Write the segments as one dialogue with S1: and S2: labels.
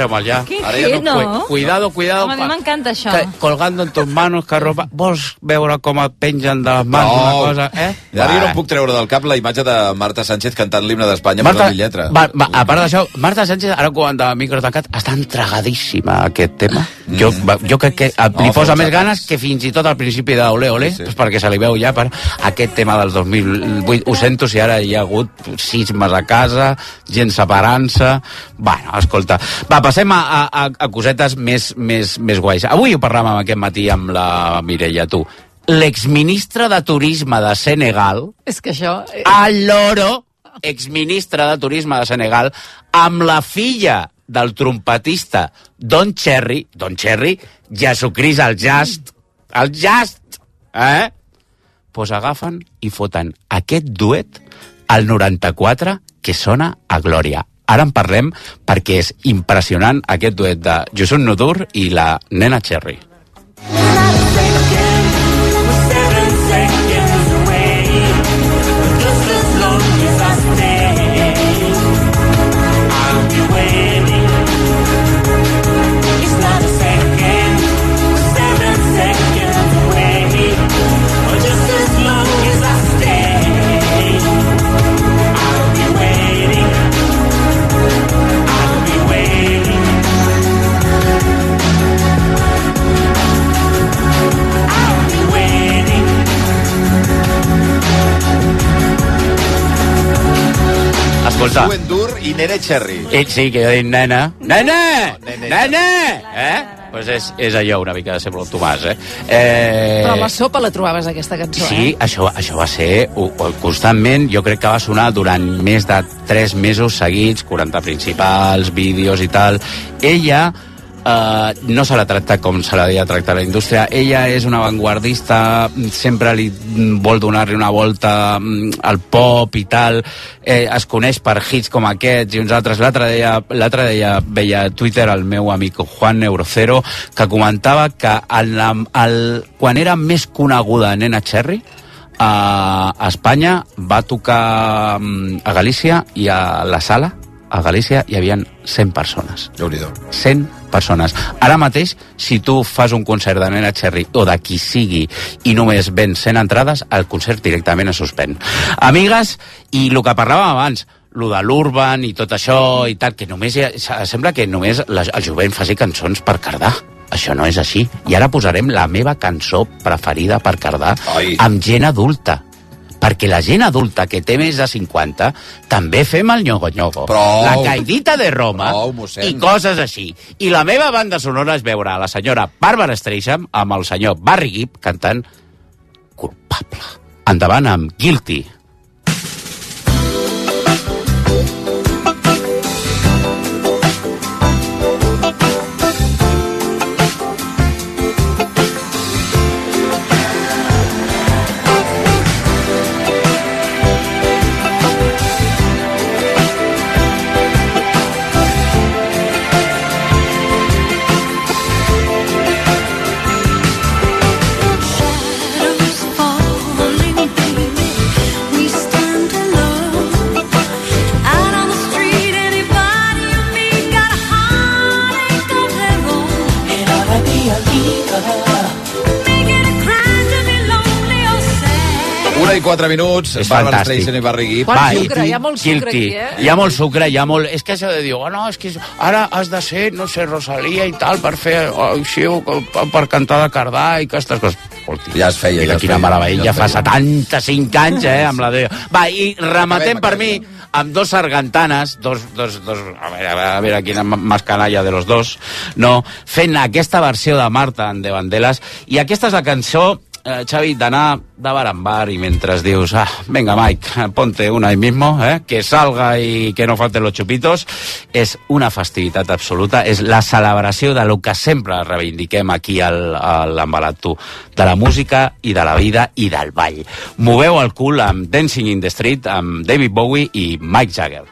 S1: treu-me'l ja.
S2: Ara ja
S3: no.
S1: Cuidado.
S3: Home, a mi m'encanta això.
S1: Colgando en tus manos, que roba... Vols veure com et pengen de les mans una cosa,
S2: Ara jo no em puc treure del cap la imatge de Marta Sánchez cantant l'himne d'Espanya per la lletra.
S1: A part d'això, Marta Sánchez, ara quan de micro tancat, està entregadíssima a aquest tema. Jo crec que li posa més ganes que fins i tot al principi d'Olé Olé, perquè se li veu ja per aquest tema del 2008. Ho sento si ara hi ha hagut sismes a casa, gent separant-se... Bueno, escolta, passem a cosetes més guais. Avui ho parlàvem aquest matí amb la Mireia, tu. L'exministre de Turisme de Senegal...
S3: És que això...
S1: Al loro, exministre de Turisme de Senegal, amb la filla del trompetista Don Cherry, Jesucrist, el Just, pues agafen i foten aquest duet al 94 que sona a glòria. Ara en parlem perquè és impressionant aquest duet de Youssou N'Dour i la nena Cherry. Escolta.
S2: Youssou N'Dour i nena Cherry.
S1: Sí, que jo dic nena. Nena! Pues és allò una mica de sembla el Tomàs,
S3: Però la sopa la trobaves, aquesta cançó,
S1: Sí, això va ser constantment, jo crec que va sonar durant més de 3 mesos seguits, 40 principals, vídeos i tal. Ella no se la tracta com se l'havia tractat la indústria. Ella és una avantguardista, sempre li vol donar-li una volta al pop i tal. Es coneix per hits com aquests i uns altres. L'altre dia veia a Twitter el meu amic Juan Neurocero, que comentava que quan era més coneguda Nena Cherry, a Espanya va tocar a Galícia, i a la sala a Galícia hi havia 100 persones.
S2: Déu-n'hi-do.
S1: 100 persones. Ara mateix, si tu fas un concert de Nena Cherry o de qui sigui i només vens 100 entrades, el concert directament es suspèn. Amigues, i el que parlàvem abans, lo de l'Urban i tot això i tal, que només sembla que només el jovent faci cançons per cardar. Això no és així. I ara posarem la meva cançó preferida per cardar amb gent adulta. Perquè la gent adulta que té més de 50 també fem el ñogo-ñogo. La caidita de Roma i coses així. I la meva banda sonora és veure a la senyora Barbara Streisand amb el senyor Barry Gibb cantant Culpable. Endavant amb Guilty.
S2: I 4 minuts, Barbara Streisand i Barry Gibb.
S3: Hi ha molt sucre aquí,
S1: Hi ha molt sucre, hi ha molt... És que això de dir, no, és que ara has de ser, no sé, Rosalia i tal, per fer així, per cantar de cardar i aquestes coses. Hosti,
S2: ja es feia, ja es feia.
S1: Quina meravella, fa 75 anys, amb la de... Va, i rematem per mi amb dos sargantanes, a veure quina més canalla de los dos, no, fent aquesta versió de Marta en De Vandelas, i aquesta és la cançó, Xavi, d'anar de bar en bar i mentre dius, venga Mike, ponte una ahí mismo, que salga y que no falten los chupitos, és una festivitat absoluta, és la celebració de lo que sempre reivindiquem aquí a l'Embalat Tu, de la música i de la vida i del ball. Moveu el cul amb Dancing in the Street, amb David Bowie i Mick Jagger.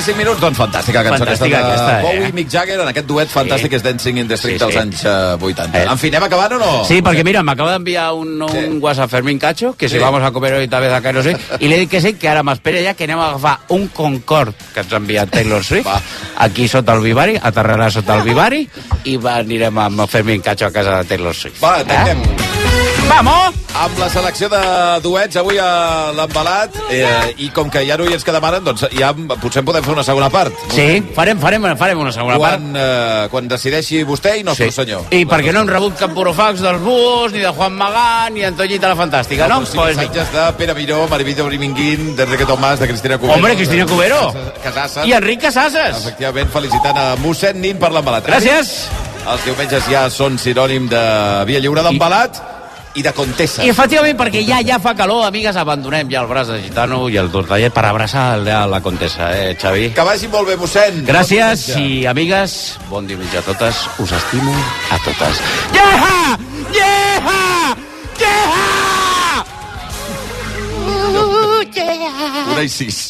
S2: 25 minuts, doncs fantàstica cançó aquesta de Bowie i Mick Jagger, en aquest duet fantàstic que és Dancing in the Street dels anys 80. En fi, anem acabant o no?
S1: Sí, perquè mira, m'acaba d'enviar un WhatsApp Fermín Cacho, que si vamos a comer hoy tal vez acá, no sé, i li he dit que sí, que ara m'espera ja que anem a agafar un Concorde que ens ha enviat Taylor Swift, aquí sota el Vivari, aterrarà sota el Vivari, i anirem amb Fermín Cacho a casa de Taylor Swift.
S2: Va, anem.
S1: Vamos!
S2: Amb la selecció de duets avui a l'embalat, i com que ja no hi ens que demanen, doncs ja potser podem fer una segona part.
S1: Sí, farem una segona part.
S2: Quan decideixi vostè i nostre senyor.
S1: I perquè no hem rebut cap burofax dels Búhos, ni de Juan Magán, ni d'Antoñita la Fantàstica, no?
S2: Sí, missatges de Pere Miró, Marivita Briminguín, d'Enrique Tomàs, de Cristina Cubero.
S1: Hombre, Cristina Cubero!
S2: Casasses.
S1: I Enric Casasses!
S2: Efectivament, felicitant a mossèn Nin per l'embalat.
S1: Gràcies!
S2: Els diumenges ja són sinònim de Via Lliure d'embalat i de Contessa.
S1: I efectivament, perquè ja fa calor, amigues, abandonem ja el braç de gitano i el tortellet per abraçar la Contessa, Xavi?
S2: Que vagi molt bé, mossèn.
S1: Gràcies, i amigues, bon diumenge a totes, us estimo a totes. Lleha! Lleha! Lleha!
S2: 1:06.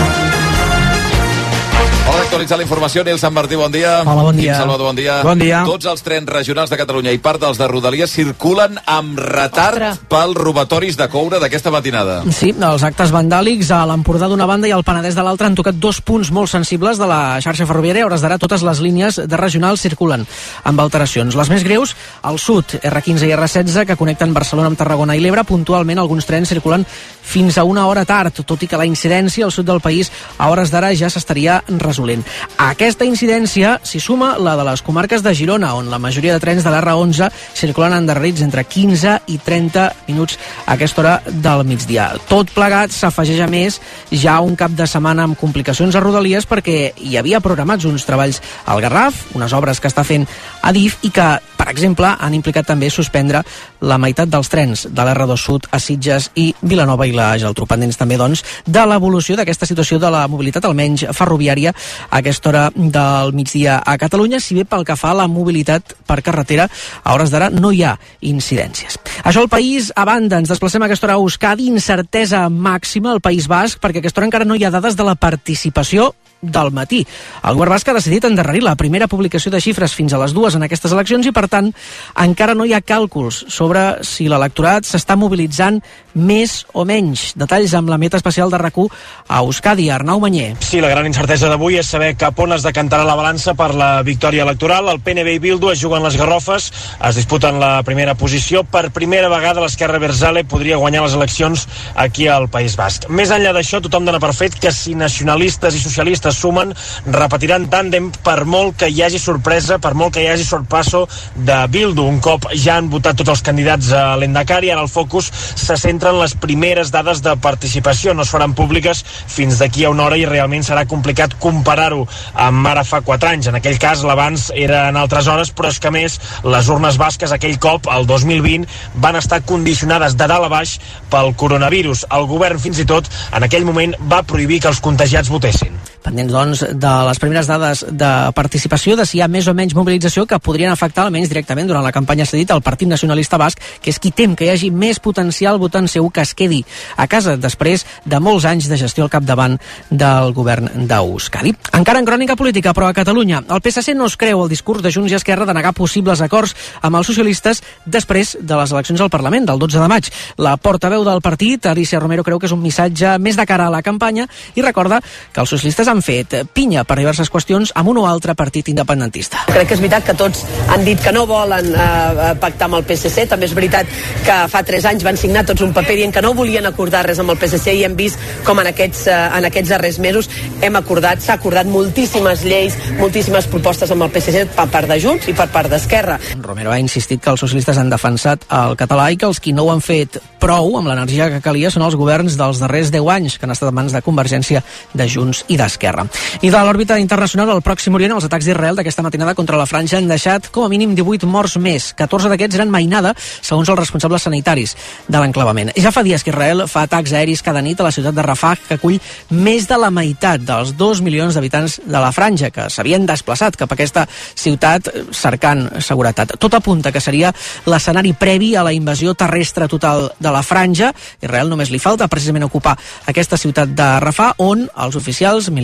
S2: Hora d'actualitzar la informació. Nil Sant Martí, bon dia.
S4: Hola, bon dia.
S2: Quim Salvador, bon dia.
S4: Bon dia.
S2: Tots els trens regionals de Catalunya i part dels de Rodalies circulen amb retard pels robatoris de coure d'aquesta matinada.
S4: Sí, els actes vandàlics a l'Empordà d'una banda i al Penedès de l'altra han tocat dos punts molt sensibles de la xarxa ferroviària. A hores d'ara totes les línies de regional circulen amb alteracions. Les més greus, al sud, R15 i R16, que connecten Barcelona amb Tarragona i l'Ebre. Puntualment, alguns trens circulen fins a una hora tard, tot i que la incidència al sud del país a hores d'ara ja s'estaria resolent. A aquesta incidència s'hi suma la de les comarques de Girona, on la majoria de trens de l'R11 circulen endarrerits entre 15 i 30 minuts a aquesta hora del migdia. Tot plegat s'afegeix a més ja un cap de setmana amb complicacions a Rodalies perquè hi havia programats uns treballs al Garraf, unes obres que està fent Adif i que, per exemple, han implicat també suspendre la meitat dels trens de l'R2 Sud a Sitges i Vilanova i la Geltrú. Pendents també, doncs, de l'evolució d'aquesta situació de la mobilitat, almenys ferroviària, a aquesta hora del migdia a Catalunya, si bé pel que fa a la mobilitat per carretera, a hores d'ara no hi ha incidències. Això al país, a banda, ens desplacem a aquesta hora a Euskadi, incertesa màxima al País Basc, perquè a aquesta hora encara no hi ha dades de la participació del matí. El govern basc ha decidit endarrerir la primera publicació de xifres fins a les 2 en aquestes eleccions i, per tant, encara no hi ha càlculs sobre si l'electorat s'està mobilitzant més o menys. Detalls amb la meta especial de RAC1 a Euskadi. Arnau Manyer.
S5: Sí, la gran incertesa d'avui és saber cap on es decantarà la balança per la victòria electoral. El PNB i Bildu es juguen les garrofes, es disputen la primera posició. Per primera vegada l'esquerra Berzale podria guanyar les eleccions aquí al País Basc. Més enllà d'això, tothom dona per fet que si nacionalistes i socialistes sumen, repetiran tàndem per molt que hi hagi sorpresa, per molt que hi hagi sorpasso de Bildu. Un cop ja han votat tots els candidats a l'Endacari, ara el focus se centra en les primeres dades de participació. No es faran públiques fins d'aquí a una hora i realment serà complicat comparar-ho amb ara fa 4 anys. En aquell cas l'abans era en altres hores, però és que a més les urnes basques aquell cop, el 2020, van estar condicionades de dalt a baix pel coronavirus. El govern fins i tot en aquell moment va prohibir que els contagiats votessin.
S4: Pendents, doncs, de les primeres dades de participació, de si hi ha més o menys mobilització que podrien afectar almenys directament durant la campanya cedit al Partit Nacionalista Basc, que és qui tem que hi hagi més potencial votant seu que es quedi a casa després de molts anys de gestió al capdavant del govern d'Euskadi. Encara en crònica política, però a Catalunya, el PSC no es creu el discurs de Junts i Esquerra de negar possibles acords amb els socialistes després de les eleccions al Parlament del 12 de maig. La portaveu del partit, Alicia Romero, creu que és un missatge més de cara a la campanya i recorda que els socialistes han fet pinya per diverses qüestions amb un o altre partit independentista.
S6: Crec que és veritat que tots han dit que no volen pactar amb el PSC. També és veritat que fa 3 anys van signar tots un paper dient que no volien acordar res amb el PSC i hem vist com en aquests darrers mesos s'ha acordat moltíssimes lleis, moltíssimes propostes amb el PSC per part de Junts i per part d'Esquerra.
S4: Romero ha insistit que els socialistes han defensat el català i que els qui no ho han fet prou amb l'energia que calia són els governs dels darrers 10 anys que han estat en mans de Convergència, de Junts i d'Esquerra. I de l'òrbita internacional, al Pròxim Orient, els atacs d'Israel d'aquesta matinada contra la Franja han deixat com a mínim 18 morts més. 14 d'aquests eren mainada, segons els responsables sanitaris de l'enclavament. Ja fa dies que Israel fa atacs aeris cada nit a la ciutat de Rafah, que acull més de la meitat dels 2 milions d'habitants de la Franja, que s'havien desplaçat cap a aquesta ciutat cercant seguretat. Tot apunta que seria l'escenari previ a la invasió terrestre total de la Franja. Israel només li falta precisament ocupar aquesta ciutat de Rafah, on els oficials militars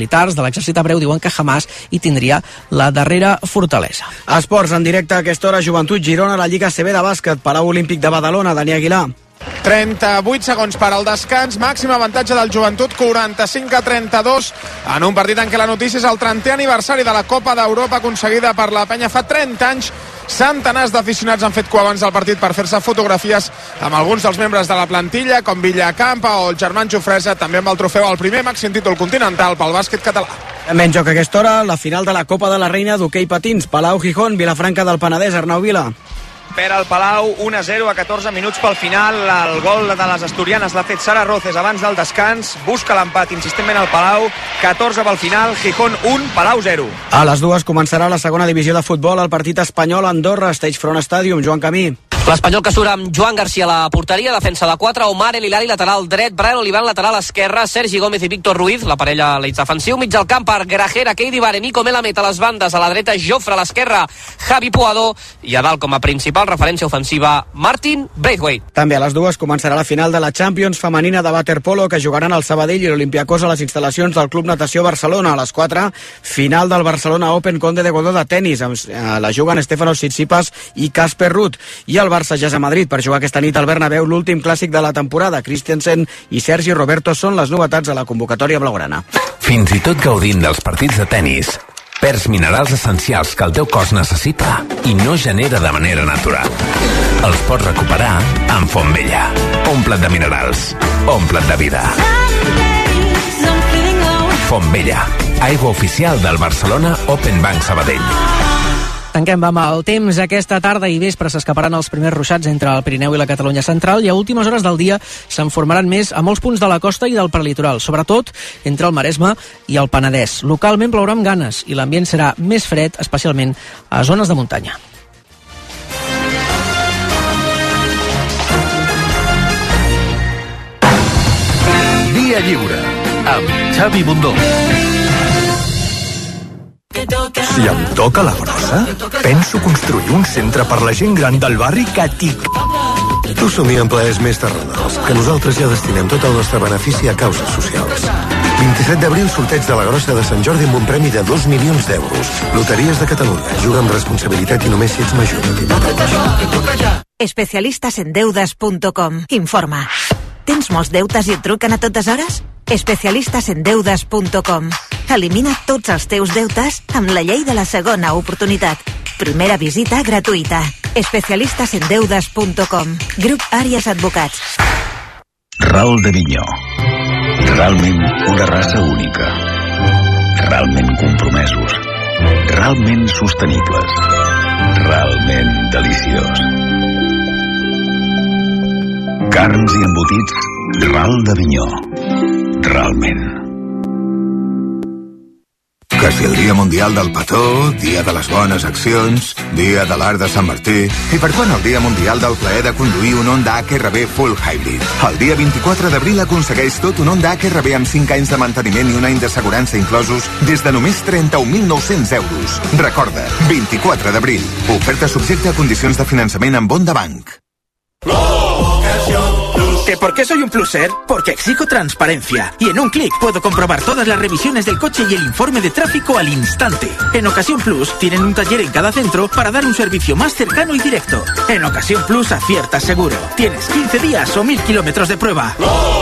S4: militars de l'exèrcit hebreu diuen que Hamas hi tindria la darrera fortalesa.
S7: Esports en directe a aquesta hora, Joventut Girona, la Lliga CB de bàsquet, Palau Olímpic de Badalona, Dani Aguilar.
S8: 38 segons per al descans, màxim avantatge del Joventut, 45-32, en un partit en què la notícia és el 30è aniversari de la Copa d'Europa aconseguida per la penya fa 30 anys. Centenars d'aficionats han fet cua abans del partit per fer-se fotografies amb alguns dels membres de la plantilla, com Villacampa o el Germán Jofresa, també amb el trofeu al primer màxim títol continental pel bàsquet català.
S7: També en joc a aquesta hora la final de la Copa de la Reina d'hoquei patins, Palau Gijón, Vilafranca del Penedès, Arnau Vila.
S9: Per al Palau, 1-0 a 14 minuts pel final. El gol de les asturianes l'ha fet Sara Roces abans del descans. Busca l'empat insistentment al Palau. 14 pel final, Gijón 1, Palau 0.
S7: A les 2 començarà la segona divisió de futbol, el partit espanyol a Andorra, Stage Front Stadium, Joan Camí.
S10: L'Espanyol que surt amb Joan Garcia a la porteria, defensa de 4, Omar El Hilali lateral dret, Brian Olivan lateral esquerra, Sergi Gómez i Víctor Ruiz, la parella a l'eix defensiu, mig del camp per Grajera, Keidi Vare, Nico Melamed a les bandes, a la dreta Jofre, a l'esquerra Javi Puado, i a dalt com a principal referència ofensiva Martin Braithwaite.
S7: També a les 2 començarà la final de la Champions femenina de waterpolo, que jugaran el Sabadell i l'Olympiacos a les instal·lacions del Club Natació Barcelona. A les 4, final del Barcelona Open Conde de Godó de tenis, la juguen Stefanos Tsitsipas i Casper Ruud, i el Barça ja és a Madrid per jugar aquesta nit al Bernabéu l'últim clàssic de la temporada. Christensen i Sergi Roberto són les novetats a la convocatòria blaugrana.
S11: Fins i tot gaudint dels partits de tenis, perds minerals essencials que el teu cos necessita i no genera de manera natural. Els pots recuperar amb Fontvella. Omple't de minerals. Omple't de vida. Fontvella, aigua oficial del Barcelona Open Bank Sabadell.
S4: Tanquem amb el temps. Aquesta tarda i vespre s'escaparan els primers ruixats entre el Pirineu i la Catalunya central i a últimes hores del dia se'n formaran més a molts punts de la costa i del prelitoral, sobretot entre el Maresme i el Penedès. Localment plourà amb ganes i l'ambient serà més fred, especialment a zones de muntanya.
S11: Via Lliure amb Xavi Bundó.
S12: Si em toca la grossa, penso construir un centre per la gent gran del barri que tic.
S13: Tu somia en plaers més terrenals, que nosaltres ja destinem tot el nostre benefici a causes socials. 27 d'abril, sorteig de la grossa de Sant Jordi amb un premi de 2 milions d'euros. Loteries de Catalunya. Juga amb responsabilitat i només si ets major.
S14: Especialistasendeudes.com. Informa. Tens molts deutes i et truquen a totes hores? Especialistasendeudes.com. Elimina tots els teus deutes amb la llei de la segona oportunitat. Primera visita gratuïta. Especialistasendeudes.com. Grup Àries Advocats.
S15: Ral de Vinyó. Realment una raça única. Realment compromesos. Realment sostenibles. Realment deliciós. Carns i embotits Ral de Vinyó. Realment.
S13: Que si el Dia Mundial del Petó, Dia de les Bones Accions, Dia de l'Art de Sant Martí... I per quan el Dia Mundial del Plaer de conduir un Honda HRV Full Hybrid? El dia 24 d'abril aconsegueix tot un Honda HRV amb 5 anys de manteniment i un any d'assegurança inclosos des de només 31.900 euros. Recorda, 24 d'abril. Oferta subjecte a condicions de finançament amb Honda Bank.
S16: ¿Que por qué soy un pluser? Porque exijo transparencia. Y en un clic puedo comprobar todas las revisiones del coche y el informe de tráfico al instante. En Ocasión Plus tienen un taller en cada centro para dar un servicio más cercano y directo. En Ocasión Plus aciertas seguro. Tienes 15 días o 1000 kilómetros de prueba.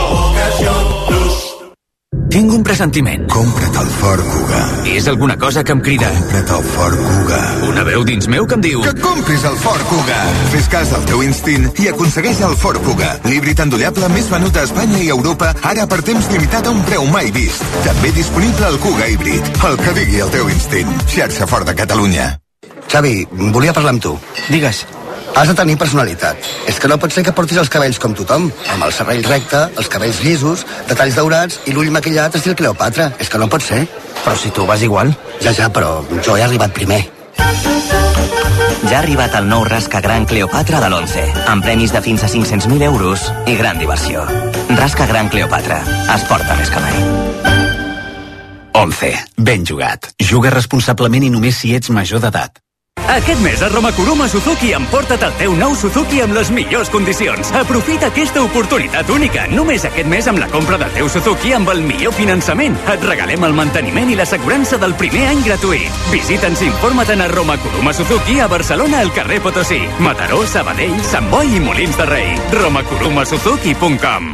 S12: Tinc un pressentiment.
S13: Compra't el Ford Kuga.
S12: És alguna cosa que em crida.
S13: Compra't el Ford Kuga.
S12: Una veu dins meu que em diu...
S13: Que compris el Ford Kuga. Fes cas al teu instint i aconsegueix el Ford Kuga. L'híbrid endollable més venut a Espanya i Europa, ara per temps limitat a un preu mai vist. També disponible el Kuga híbrid. El que digui el teu instint. Xarxa Ford de Catalunya.
S17: Xavi, volia parlar amb tu.
S12: Digues.
S17: Has de tenir personalitat. És que no pot ser que portis els cabells com tothom, amb el serrell recte, els cabells llisos, detalls daurats i l'ull maquillat estil Cleopatra. És que no pot ser.
S12: Però si tu vas igual.
S17: Ja, però jo he arribat primer.
S18: Ja ha arribat el nou Rasca Gran Cleopatra de l'11, amb premis de fins a 500.000 euros i gran diversió. Rasca Gran Cleopatra. Es porta més que mai.
S11: 11. Ben jugat. Juga responsablement i només si ets major d'edat.
S19: Aquest mes a Romakuruma Suzuki emporta't el teu nou Suzuki amb les millors condicions. Aprofita aquesta oportunitat única. Només aquest mes amb la compra del teu Suzuki amb el millor finançament. Et regalem el manteniment i l'assegurança del primer any gratuït. Visita'ns i informa't a Romakuruma Suzuki a Barcelona al carrer Potosí, Mataró, Sabadell, Sant Boi i Molins de Rei. romakurumasuzuki.com.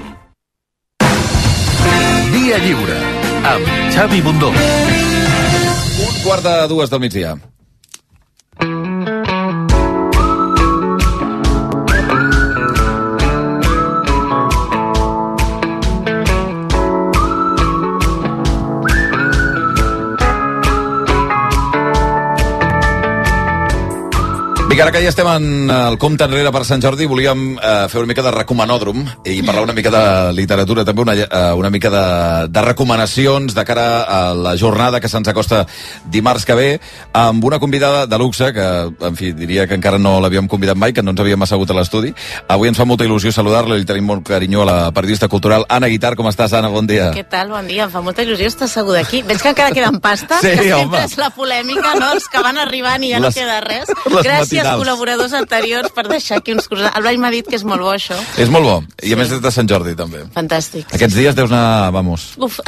S15: Dia lliure amb Xavi Bundó.
S2: 1:45 del migdia. Vinga, ara que ja estem en el compte enrere per Sant Jordi, volíem fer una mica de recomanòdrom i parlar una mica de literatura, també una mica de recomanacions de cara a la jornada que se'ns acosta dimarts que ve, amb una convidada de luxe, que, en fi, diria que encara no l'havíem convidat mai, que no ens havíem assegut a l'estudi. Avui ens fa molta il·lusió saludar-la, li tenim molt carinyo a la periodista cultural Anna Guitart. Com estàs, Anna? Bon dia.
S3: Què tal? Bon dia. Em fa molta il·lusió estar asseguda aquí. Veig que encara queden pastes,
S2: sí,
S3: que sempre és la polèmica, no? Els que van arribant i ja no queda res. Gràcies, col·laboradors anteriors, per deixar aquí uns cursos. El Blai m'ha dit que és molt bo, això.
S2: És molt bo. I a més és de Sant Jordi, també.
S3: Fantàstic.
S2: Aquests dies deus anar, vamos.
S3: Uf.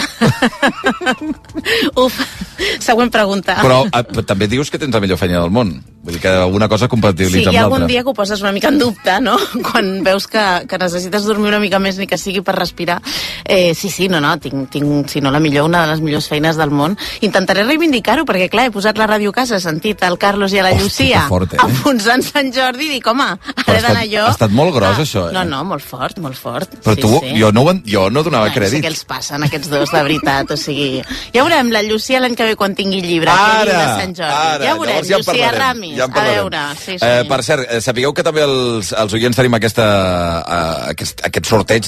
S3: Uf. Següent pregunta.
S2: Però també dius que tens la millor feina del món. Vull dir que alguna cosa compatibilitza amb l'altra.
S3: Sí, hi ha algun dia que ho poses una mica en dubte, no? Quan veus que necessites dormir una mica més, ni que sigui per respirar. Sí, no, tinc, si no la millor, una de les millors feines del món. Intentaré reivindicar-ho, perquè clar, he posat la ràdio a casa, he sentit el Carlos i a la Llucia enfonsant Sant Jordi i dic, home, ara he d'anar jo.
S2: Ha estat molt gros, això, eh?
S3: No, molt fort, molt fort.
S2: Però tu, jo no donava crèdit.
S3: No sé què els passen, aquests dos, de veritat, o sigui... Ja veurem, la Llucia l'any que ve quan tingui llibre,
S2: ara,
S3: de Sant Jordi. Ja veurem, Llucia Ramis,
S2: ja
S3: a veure. Sí.
S2: Per cert, sapigueu que també els oients tenim aquest sorteig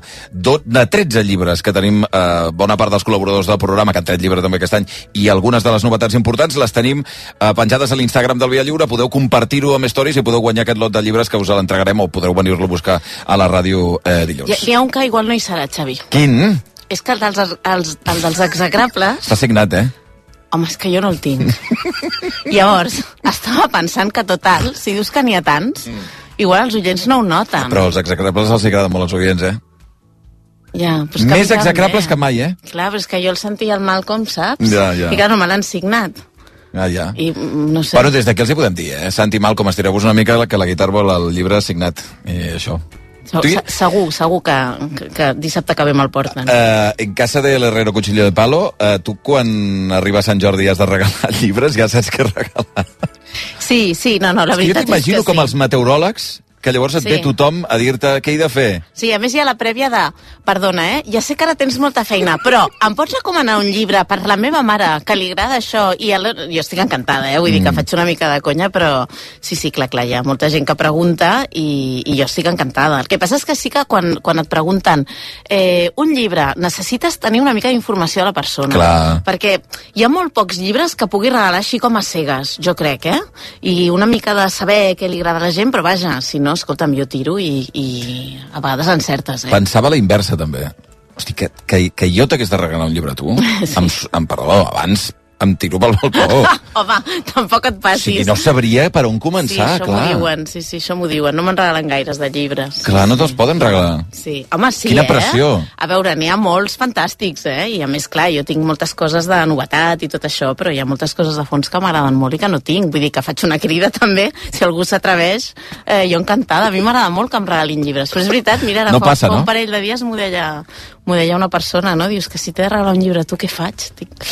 S2: de 13 llibres que tenim bona part dels col·laboradors del programa, que han tret llibre també aquest any, i algunes de les novetats importants les tenim penjades a l'Instagram del Via Lliure. Podeu compartir-ho amb stories i podeu guanyar aquest lot de llibres que us l'entregarem, o podeu venir-lo a buscar a la ràdio dilluns.
S3: Hi ha un que igual no hi serà, Xavi.
S2: Quin?
S3: És que el dels execrables...
S2: Està signat, eh?
S3: Home, és que jo no el tinc. Llavors, estava pensant que total, si dius que n'hi ha tants, igual els oients no ho noten.
S2: Però els execrables els agraden molt als oients, eh?
S3: Ja, però és que
S2: més execrables que mai, eh?
S3: Clar, però és que jo el sentia el Malcolm, saps?
S2: Ja.
S3: I clar, no me l'han signat.
S2: Ja.
S3: I no sé...
S2: Bueno, des d'aquí els hi podem dir, eh? Santi Malcolm, estireu-vos una mica que la Guitart vol el llibre signat. I això...
S3: Segur que dissabte que ve me'l porten.
S2: En casa de l'Herrero Cuchillo de Palo, tu quan arriba a Sant Jordi has de regalar llibres, ja saps què regalar.
S3: Sí, no, la veritat és que sí.
S2: Jo t'imagino com els meteoròlegs, que llavors et ve tothom a dir-te què he de fer.
S3: Sí, a més hi ha la prèvia de, perdona, ja sé que ara tens molta feina, però em pots recomanar un llibre per la meva mare que li agrada això? I jo estic encantada, vull dir que faig una mica de conya, però sí, clar, hi ha molta gent que pregunta i jo estic encantada. El que passa és que sí que quan et pregunten un llibre, necessites tenir una mica d'informació de la persona.
S2: Clar.
S3: Perquè hi ha molt pocs llibres que pugui regalar així com a cegues, jo crec, I una mica de saber què li agrada a la gent, però vaja, si no, escolta'm, jo tiro i a vegades encertes,
S2: Pensava la inversa, també. Hosti, que jo t'hagués de regalar un llibre a tu, em parlàveu abans, em tiro pel balcó.
S3: Home, tampoc et passis.
S2: O sigui, no sabria per on començar, clar.
S3: Això m'ho diuen. No me'n regalen gaires de llibres.
S2: Clar, no te'ls poden regalar.
S3: Sí. Home, sí,
S2: Quina pressió.
S3: A veure, n'hi ha molts fantàstics, I a més, clar, jo tinc moltes coses de novetat i tot això, però hi ha moltes coses de fons que m'agraden molt i que no tinc. Vull dir que faig una crida, també, si algú s'atreveix. Jo encantada. A mi m'agrada molt que em regalin llibres. Però és veritat, mira, ara fa un parell de dies m'ho deia una persona, no? Dius que si t'he de regalar un llibre, tu què faig?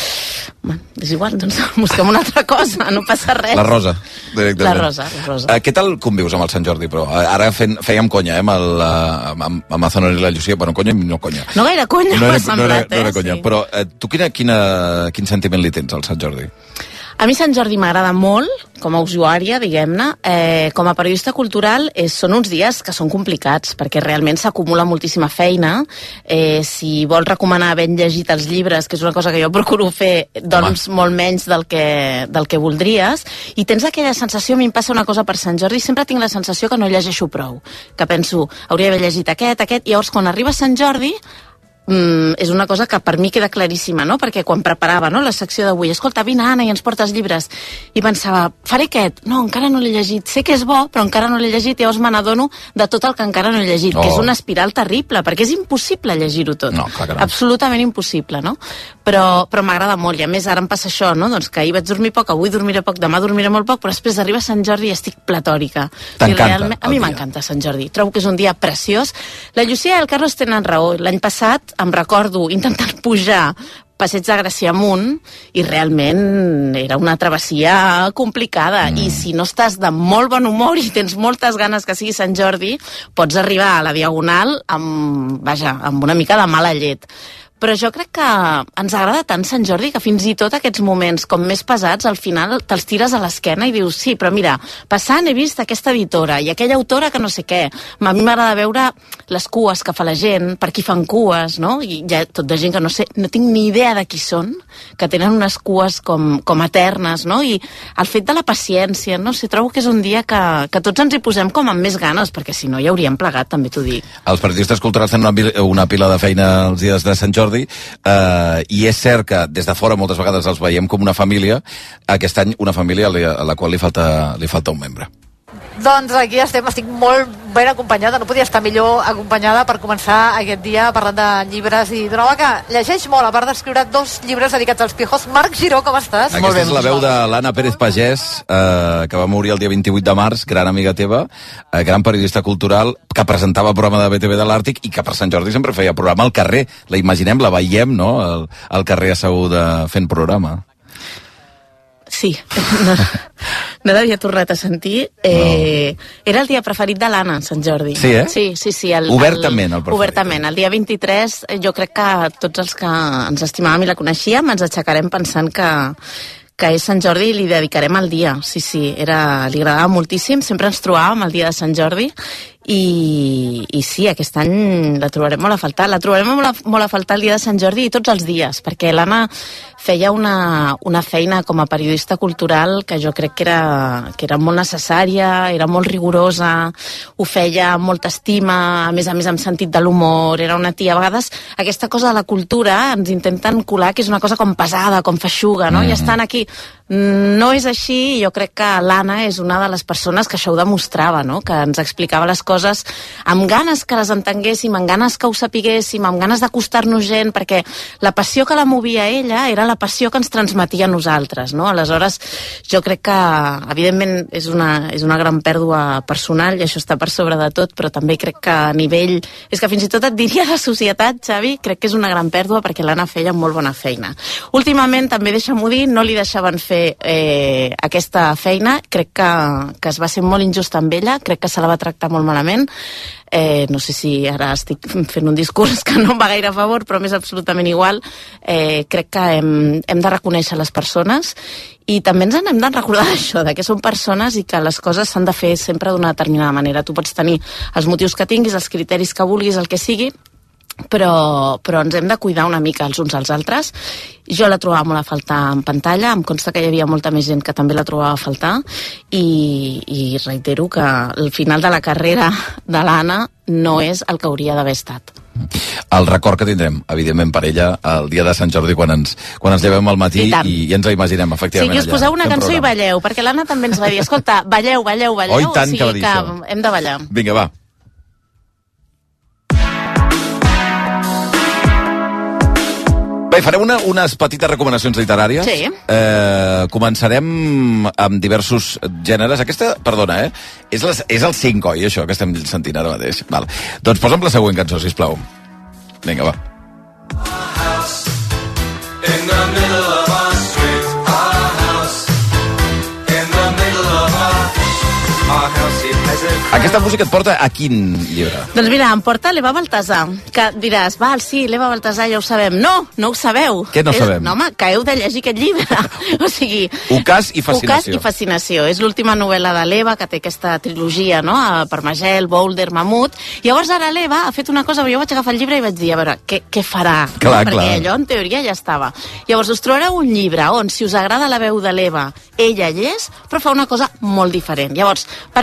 S3: És igual, doncs busquem una altra cosa, no passa res.
S2: La Rosa, directament.
S3: La Rosa.
S2: Què tal convius amb el Sant Jordi, però? Ara fèiem conya, amb el Zanoni i la Llucia. Bueno, conya i no conya.
S3: No gaire conya, m'ha semblat,
S2: No era conya, però tu quin sentiment li tens al Sant Jordi?
S3: A mi Sant Jordi m'agrada molt, com a usuària, diguem-ne. Com a periodista cultural són uns dies que són complicats, perquè realment s'acumula moltíssima feina. Si vols recomanar ben llegit els llibres, que és una cosa que jo procuro fer, doncs molt menys del que voldries, i tens aquella sensació, a mi em passa una cosa per Sant Jordi, sempre tinc la sensació que no llegeixo prou, que penso, hauria d'haver llegit aquest, i llavors quan arriba Sant Jordi és una cosa que per mi queda claríssima, no? Perquè quan preparava, no, la secció d'avui, escolta, vine, Anna, i ens portes llibres, i pensava, faré aquest? No, encara no l'he llegit. Sé que és bo, però encara no l'he llegit, i llavors me n'adono de tot el que encara no he llegit, que és una espiral terrible, perquè és impossible llegir-ho tot.
S2: No, clar que no.
S3: Absolutament impossible, no? Però m'agrada molt, i a més ara em passa això, no? Doncs que ahir vaig dormir poc, avui dormiré poc, demà dormiré molt poc, però després arriba Sant Jordi i estic platòrica.
S2: T'encanta?
S3: A mi m'encanta Sant Jordi, trobo que és un dia preciós. La Llucia i el Carlos tenen raó. L'any passat em recordo intentant pujar Passeig de Gràcia amunt i realment era una travessia complicada i si no estàs de molt bon humor i tens moltes ganes que sigui Sant Jordi, pots arribar a la Diagonal amb una mica de mala llet. Però jo crec que ens agrada tant Sant Jordi que fins i tot aquests moments com més pesats, al final te'ls tires a l'esquena i dius, sí, però mira, passant he vist aquesta editora i aquella autora que no sé què. A mi m'agrada veure les cues que fa la gent, per qui fan cues, no? I hi ha tot de gent que no sé, no tinc ni idea de qui són, que tenen unes cues com eternes, no? I el fet de la paciència, no sé, trobo que és un dia que tots ens hi posem com amb més ganes, perquè si no ja hauríem plegat, també t'ho dic.
S2: Els periodistes culturals tenen una pila de feina els dies de Sant Jordi, i és cert que des de fora moltes vegades els veiem com una família. Aquest any una família a la qual li falta un membre.
S20: Doncs aquí estic molt ben acompanyada, no podia estar millor acompanyada per començar aquest dia parlant de llibres i d'un home que llegeix molt, a part d'escriure 2 llibres dedicats als pijos. Marc Giró, com estàs?
S2: Aquesta és la veu de l'Anna Pérez Pagès, que va morir el dia 28 de març, gran amiga teva, gran periodista cultural, que presentava el programa de BTV de l'Àrtic i que per Sant Jordi sempre feia programa al carrer. La imaginem, la veiem, no?, al carrer asseguda fent programa.
S3: Sí, no l'havia tornat a sentir. Era el dia preferit de l'Anna, Sant Jordi.
S2: Sí, eh?
S3: Sí.
S2: Obertament, el preferit.
S3: Obertament. El dia 23, jo crec que tots els que ens estimàvem i la coneixíem ens aixecarem pensant que és Sant Jordi i li dedicarem el dia. Sí, li agradava moltíssim, sempre ens trobàvem el dia de Sant Jordi i sí, aquest any la trobarem molt a faltar. La trobarem molt a faltar el dia de Sant Jordi i tots els dies, perquè l'Anna feia una feina com a periodista cultural que jo crec que era molt necessària, era molt rigorosa, ho feia amb molta estima, a més amb sentit de l'humor, era una tia. A vegades aquesta cosa de la cultura ens intenten colar que és una cosa com pesada, com feixuga, no? I estan aquí. No és així, jo crec que l'Anna és una de les persones que això ho demostrava, no? Que ens explicava les coses amb ganes que les entenguéssim, amb ganes que ho sapiguéssim, amb ganes d'acostar-nos gent, perquè la passió que la movia ella era la passió que ens transmetia a nosaltres, no? Aleshores, jo crec que, evidentment, és una gran pèrdua personal, i això està per sobre de tot, però també crec que a nivell... És que fins i tot et diria de societat, Xavi, crec que és una gran pèrdua perquè l'Anna feia molt bona feina. Últimament, també deixa'm-ho dir, no li deixaven fer aquesta feina, crec que es va ser molt injust amb ella, crec que se la va tractar molt malament. No sé si ara estic fent un discurs que no em va gaire a favor, però m'és absolutament igual. Crec que hem de reconèixer les persones i també ens hem de recordar això, que són persones i que les coses s'han de fer sempre d'una determinada manera. Tu pots tenir els motius que tinguis, els criteris que vulguis, el que sigui, però ens hem de cuidar una mica els uns als altres. Jo la trobava molt a faltar en pantalla, em consta que hi havia molta més gent que també la trobava a faltar i reitero que el final de la carrera de l'Anna no és el que hauria d'haver estat.
S2: El record que tindrem, evidentment, per ella el dia de Sant Jordi quan ens llevem al matí i ens la imaginem, efectivament.
S3: Sí, que us poseu una cançó i balleu, perquè l'Anna també ens va dir, escolta, balleu,
S2: oh, i tant,
S3: o sigui que hem de ballar.
S2: Vinga, va. Bé, farem unes petites recomanacions literàries.
S3: Sí.
S2: Començarem amb diversos gèneres. Aquesta, perdona, és el 5, oi, això que estem sentint ara mateix? Val. Doncs posa'm la següent cançó, sisplau. Vinga, va. Aquesta música et porta a quin llibre?
S3: Doncs mira, em porta l'Eva Baltasar, que diràs, val, sí, l'Eva Baltasar ja ho sabem. No ho sabeu.
S2: Què no sabem?
S3: No, home, que heu de llegir aquest llibre. O sigui...
S2: Ocàs i fascinació.
S3: Ocàs i fascinació. És l'última novel·la de l'Eva, que té aquesta trilogia, no?, per Magel, Boulder, Mamut. Llavors ara l'Eva ha fet una cosa, jo vaig agafar el llibre i vaig dir, a veure, què farà?
S2: Clar,
S3: perquè allò, en teoria, ja estava. Llavors us trobareu un llibre on, si us agrada la veu de l'Eva, ella hi és, però fa una cosa molt diferent. Llavors, per què he triat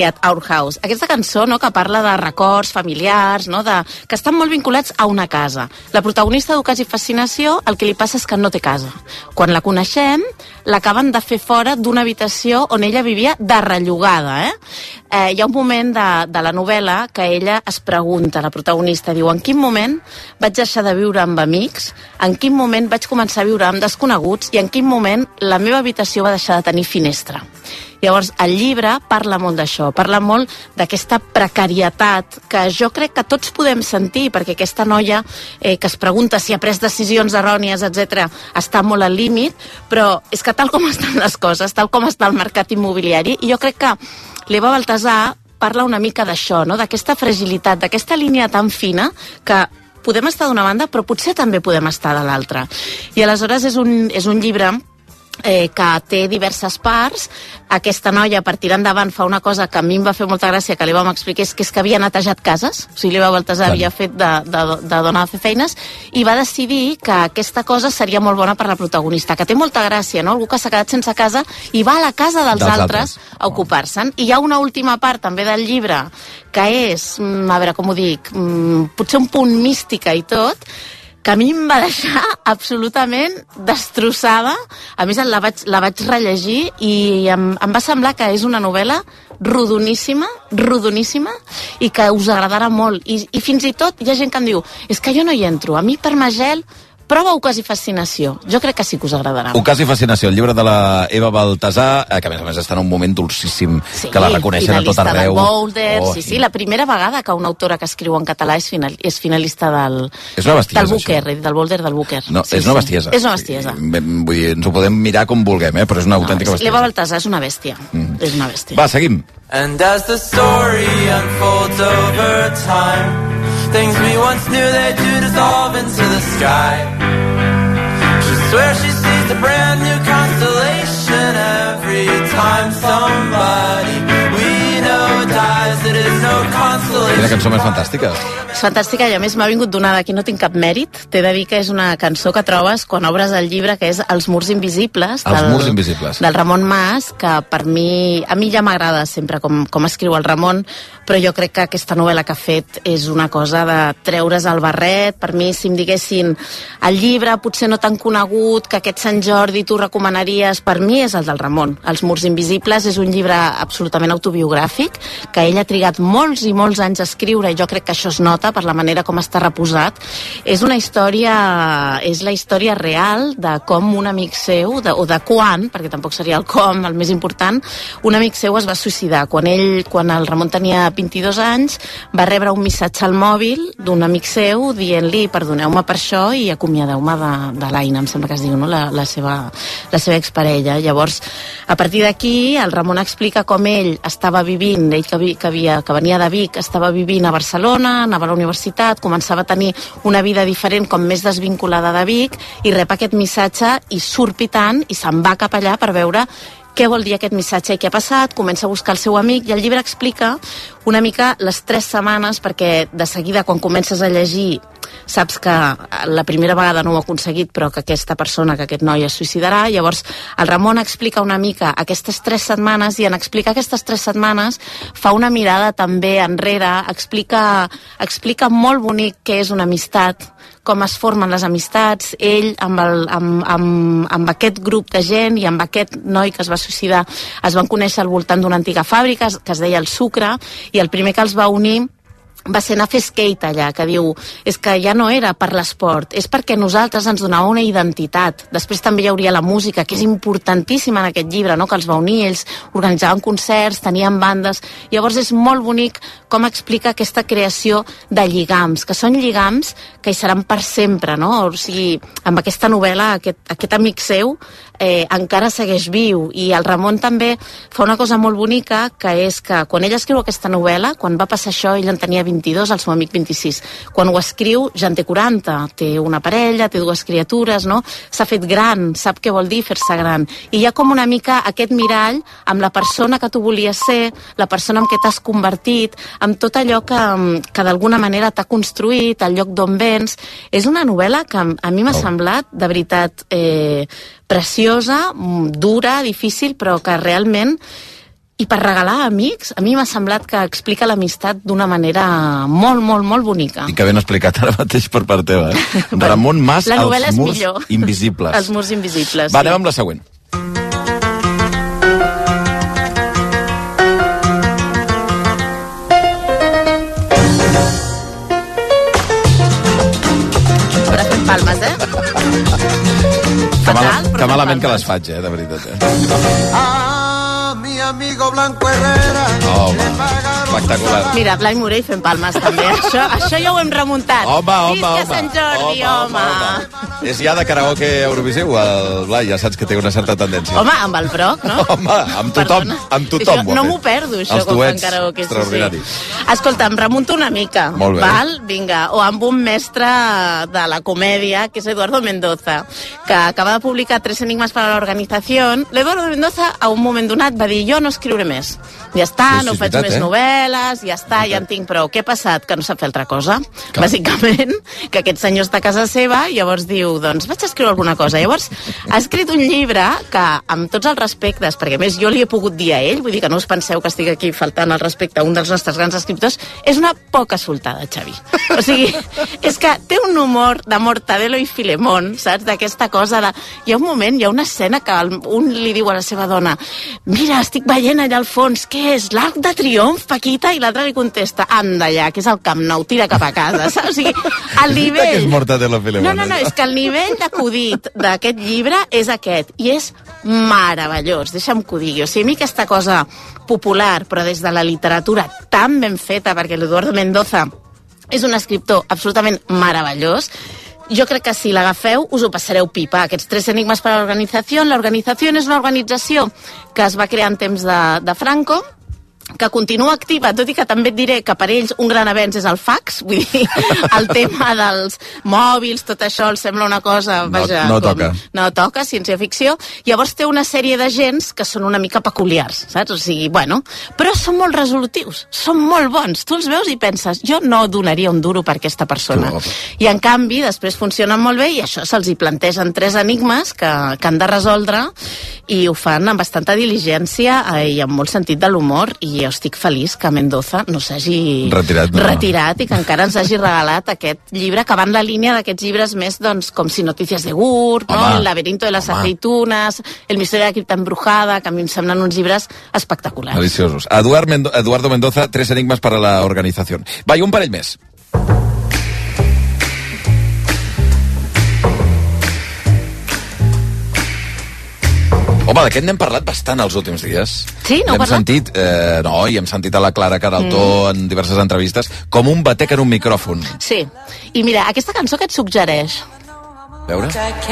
S3: at Our House. Aquesta cançó, no?, que parla de records familiars, no?, que estan molt vinculats a una casa. La protagonista d'Ocàs i Fascinació, el que li passa és que no té casa. Quan la coneixem, l'acaben de fer fora d'una habitació on ella vivia de rellogada, hi ha un moment de la novel·la que ella es pregunta, la protagonista, diu, en quin moment vaig deixar de viure amb amics, en quin moment vaig començar a viure amb desconeguts i en quin moment la meva habitació va deixar de tenir finestra. Llavors, el llibre parla molt d'això, parla molt d'aquesta precarietat que jo crec que tots podem sentir, perquè aquesta noia que es pregunta si ha pres decisions errònies, etc., està molt al límit, però és que tal com estan les coses, tal com està el mercat immobiliari, i jo crec que l'Eva Baltasar parla una mica d'això, no?, d'aquesta fragilitat, d'aquesta línia tan fina que podem estar d'una banda, però potser també podem estar de l'altra. I aleshores és un llibre que té diverses parts. Aquesta noia, per tirar endavant, fa una cosa que a mi em va fer molta gràcia, que l'Eva m'expliqués, que és que havia netejat cases, o sigui, l'Eva Baltasar havia fet de dona a fer feines, i va decidir que aquesta cosa seria molt bona per la protagonista, que té molta gràcia, no?, algú que s'ha quedat sense casa i va a la casa dels altres a ocupar-se'n. I hi ha una última part també del llibre, que és, a veure com ho dic, potser un punt mística i tot, que a mi em va deixar absolutament destrossada. A més, la vaig rellegir i em va semblar que és una novel·la rodoníssima, i que us agradarà molt. I fins i tot hi ha gent que em diu, és que jo no hi entro, a mi per Magel prova Ocàs i Fascinació. Jo crec que sí que us agradarà.
S2: Ocàs i Fascinació, el llibre de la Eva Baltasar, que a més està en un moment dolcíssim, que la reconeixen a tot arreu.
S3: Del Boulder, sí, la primera vegada que una autora que escriu en català és finalista del Booker, del Boulder del Booker.
S2: No, és una bestiesa.
S3: És una bestiesa.
S2: Vull dir, ens ho podem mirar com vulguem, però és una autèntica bestiesa.
S3: L'Eva Baltasar és una bèstia. És una bèstia.
S2: Va, seguim.
S21: And as the story unfolds over time, things we once knew they do dissolve into the sky. She swears she sees a brand new constellation every time somebody we know dies. It is no consolation.
S2: Quina cançó més fantàstica.
S3: És fantàstica i a més m'ha vingut donada, aquí no tinc cap mèrit. T'he de dir que és una cançó que trobes quan obres el llibre, que és Els murs invisibles. Del Ramon Mas, que per mi, a mi ja m'agrada sempre com escriu el Ramon, però jo crec que aquesta novel·la que ha fet és una cosa de treure's el barret. Per mi, si em diguessin el llibre potser no tan conegut, que aquest Sant Jordi tu recomanaries, per mi és el del Ramon. Els murs invisibles és un llibre absolutament autobiogràfic, que ell ha trigat molts i molts anys a escriure, i jo crec que això es nota per la manera com està reposat. És la història real de com un amic seu, o de quan, perquè tampoc seria el com, el més important, un amic seu es va suïcidar. Quan el Ramon tenia 22 anys, va rebre un missatge al mòbil d'un amic seu dient-li, perdoneu-me per això i acomiadeu-me de l'Aina, em sembla que es diu, no?, la seva exparella. Llavors, a partir d'aquí, el Ramon explica com ell estava vivint, ell que venia de Vic, estava vivint a Barcelona, anava a la universitat, començava a tenir una vida diferent, com més desvinculada de Vic, i rep aquest missatge i surt pitant i se'n va cap allà per veure què vol dir aquest missatge i què ha passat. Comença a buscar el seu amic i el llibre explica una mica les 3 setmanes, perquè de seguida quan comences a llegir saps que la primera vegada no ho ha aconseguit, però que aquesta persona, que aquest noi es suïcidarà. Llavors el Ramon explica una mica aquestes 3 setmanes, i en explicar aquestes 3 setmanes fa una mirada també enrere, explica molt bonic què és una amistat, com es formen les amistats. Ell amb aquest grup de gent i amb aquest noi que es va suïcidar es van conèixer al voltant d'una antiga fàbrica que es deia El Sucre, i el primer que els va unir va ser anar a fer skate allà, que diu, és que ja no era per l'esport, és perquè nosaltres ens donava una identitat. Després també hi hauria la música, que és importantíssima en aquest llibre, no?, que els va unir, ells organitzaven concerts, tenien bandes. Llavors és molt bonic com explica aquesta creació de lligams, que són lligams que hi seran per sempre, no? O sigui, amb aquesta novel·la, aquest amic seu encara segueix viu, i el Ramon també fa una cosa molt bonica, que és que quan ell escriu aquesta novel·la, quan va passar això, ell en tenia 22, el seu amic 26. Quan ho escriu ja en té 40, té una parella, té 2 criatures, no? S'ha fet gran, sap què vol dir fer-se gran, i hi ha com una mica aquest mirall amb la persona que tu volies ser, la persona en què t'has convertit, amb tot allò que d'alguna manera t'ha construït, el lloc d'on vens. És una novel·la que a mi m'ha semblat de veritat preciosa, dura, difícil, però que realment I per regalar a amics, a mi m'ha semblat que explica l'amistat d'una manera molt, molt, molt bonica.
S2: I que ben explicat ara mateix per part teva. Ramon Mas, Els murs invisibles.
S3: Els murs invisibles,
S2: Va, anem amb la següent.
S3: Ara fem palmes,
S2: Que malament que les faig, de veritat,
S21: Mi amigo Blanco Herrera.
S2: Espectacular.
S3: Mira, Blai Morell fent palmes també. Això ja ho hem remuntat. Visca Sant Jordi, home.
S2: És ja de karaoke Eurovisiu, el Blai, ja saps que té una certa tendència.
S3: Home, amb el Broc, no?
S2: Home, amb tothom.
S3: No m'ho perdo, això, quan fan karaoke.
S2: Extraordinari.
S3: Escolta, em remunto una mica.
S2: Molt bé.
S3: Val? Vinga, o amb un mestre de la comèdia, que és Eduardo Mendoza, que acaba de publicar 3 enigmes para la organización. L'Eduardo Mendoza, a un moment donat, va dir, jo no escriuré més. Ja està, no faig més novel·les, ja està, ja en tinc prou. Què ha passat? Que no sap fer altra cosa. Bàsicament, que aquest senyor està a casa seva i llavors diu, doncs vaig escriure alguna cosa. Llavors, ha escrit un llibre que, amb tots els respectes, perquè a més jo li he pogut dir a ell, vull dir que no us penseu que estic aquí faltant el respecte a un dels nostres grans escriptors, és una poca soltada, Xavi. O sigui, és que té un humor de Mortadelo i Filemón, saps? D'aquesta cosa de... Hi ha un moment, hi ha una escena que un li diu a la seva dona, mira, estic veient allà al fons, què és? L'Arc de Triomf, Paquita? I l'altre li contesta, anda allà, que és el Camp Nou, tira cap a casa, saps? O sigui, el nivell...
S2: Que és Mortadelo Filemón.
S3: No, és que el nivell d'acudit d'aquest llibre és aquest, i és meravellós, deixa'm que ho digui. O sigui, a mi aquesta cosa popular, però des de la literatura tan ben feta, perquè l'Eduardo Mendoza és un escriptor absolutament meravellós, jo crec que si l'agafeu us ho passareu pipa. Aquests 3 enigmes per a l'organització. L'organització és una organització que es va crear en temps de Franco, que continua activa, tot i que també et diré que per ells un gran avenç és el fax, vull dir, el tema dels mòbils, tot això els sembla una cosa, vaja...
S2: No toca.
S3: No toca, ciència-ficció. Llavors té una sèrie de gens que són una mica peculiars, saps? O sigui, bueno, però són molt resolutius, són molt bons. Tu els veus i penses, jo no donaria un duro per aquesta persona. I en canvi, després funcionen molt bé i això se'ls hi plantegen 3 enigmes que han de resoldre i ho fan amb bastanta diligència i amb molt sentit de l'humor, i jo estic feliç que Mendoza no s'hagi retirat i que encara ens hagi regalat aquest llibre que va en la línia d'aquests llibres més, doncs, com si Noticias de Gurt, no? El laberinto de las aceitunas, El misterio de la cripta embrujada, que a mi em semblen uns llibres espectaculars.
S2: Deliciosos. Eduardo Mendoza, 3 enigmes para la organización. Va, i un parell més. Home, d'aquest n'hem parlat bastant els últims dies.
S3: Sí, no heu parlat?
S2: I hem sentit a la Clara Queraltó en diverses entrevistes com un batec en un micròfon.
S3: Sí, i mira, aquesta cançó que et suggereix?
S2: A veure...